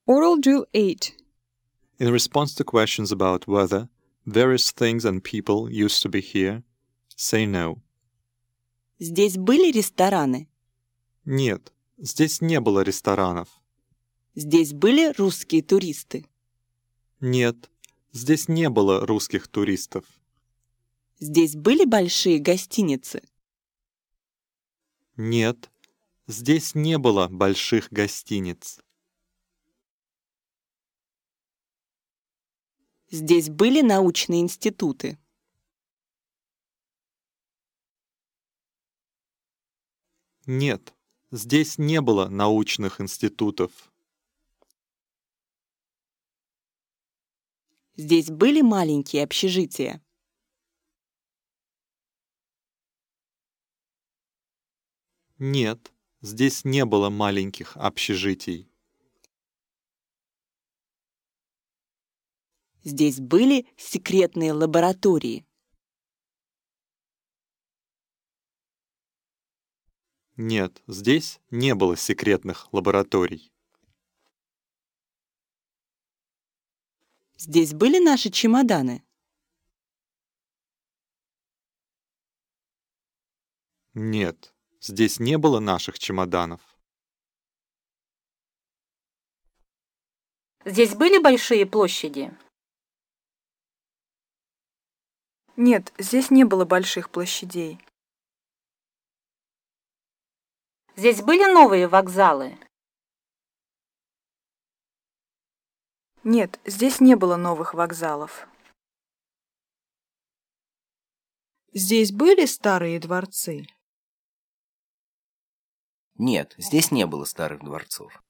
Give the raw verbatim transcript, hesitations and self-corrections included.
Oral Drill eight. In response to questions about whether various things and people used to be here, say no. Здесь были рестораны? Нет, здесь не было ресторанов. Здесь были русские туристы? Нет, здесь не было русских туристов. Здесь были большие гостиницы? Нет, здесь не было больших гостиниц. Здесь были научные институты? Нет, здесь не было научных институтов. Здесь были маленькие общежития? Нет, здесь не было маленьких общежитий. Здесь были секретные лаборатории? Нет, здесь не было секретных лабораторий. Здесь были наши чемоданы? Нет, здесь не было наших чемоданов. Здесь были большие площади? Нет, здесь не было больших площадей. Здесь были новые вокзалы? Нет, здесь не было новых вокзалов. Здесь были старые дворцы? Нет, здесь не было старых дворцов.